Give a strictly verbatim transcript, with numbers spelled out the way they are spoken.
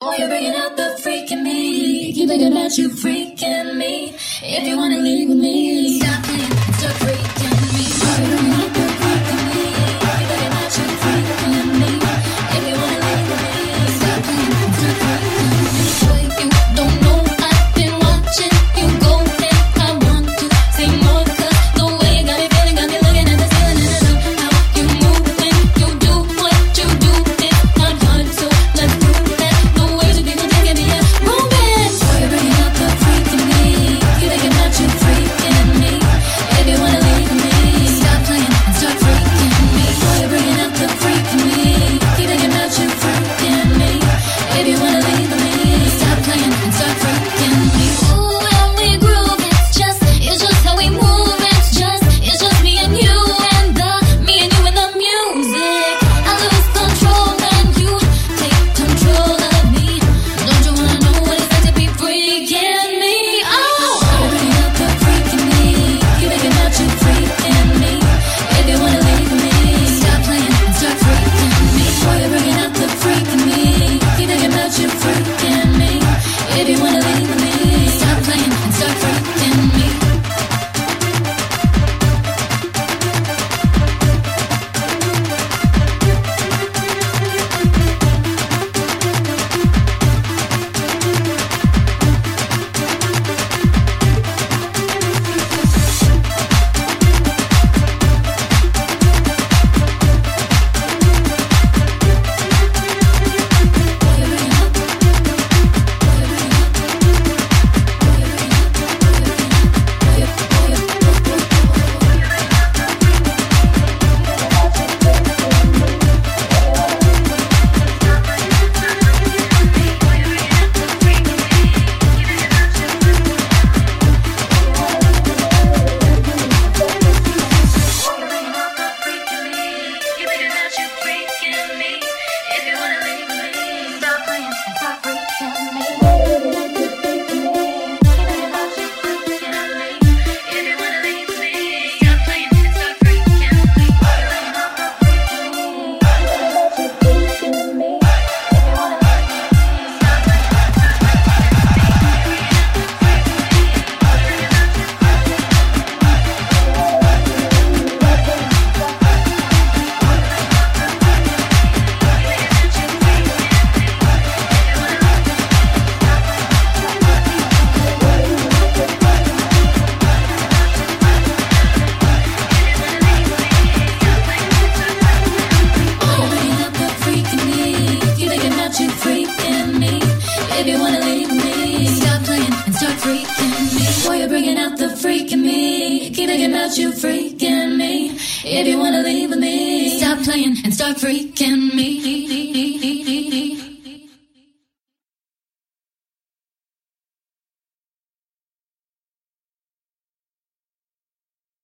Boy, you're bringing out the freak in me. Keep thinking about you freaking me. If you wanna leave with me, stop playing and start freaking me. Boy, you're bringing out the freak in me. Keep thinking about you freaking me. If you wanna leave with me, stop playing and start freaking me. Boy, you don't know I've been watching you go, and I want to say more, 'cause the way you got me feeling got me looking at the ceiling, and I know how you move when you do what you do. It's not hard, so let's do that. The ways that people taking me and moving. Boy, you're bringing out the freak in me. You thinking about you freaking me. If you wanna leave with me, stop playing and start freaking me. Boy, you're bringing out the freak in me. You thinking about you freaking me. If you wanna leave with me, stop playing and start freaking me. Ooh, when we groove, it's just, it's just how we move. It's just, it's just me and you and the, me and you and the music. I lose control when you take control of me. Don't you wanna know what it's like to be freaking me? Oh, you're bringing out the freak in me. You thinking about you freaking me. If you wanna leave with me, stop playing and start freaking me. Boy, you're bringing out the freak in me. You thinking about you freaking me. If you wanna leave with me, stop playing and start freaking me. If you wanna leave with me, stop playing and start freaking me. Boy, you're bringing out the freak in me. Keep thinking about you freaking me. If you wanna leave with me, stop playing and start freaking me.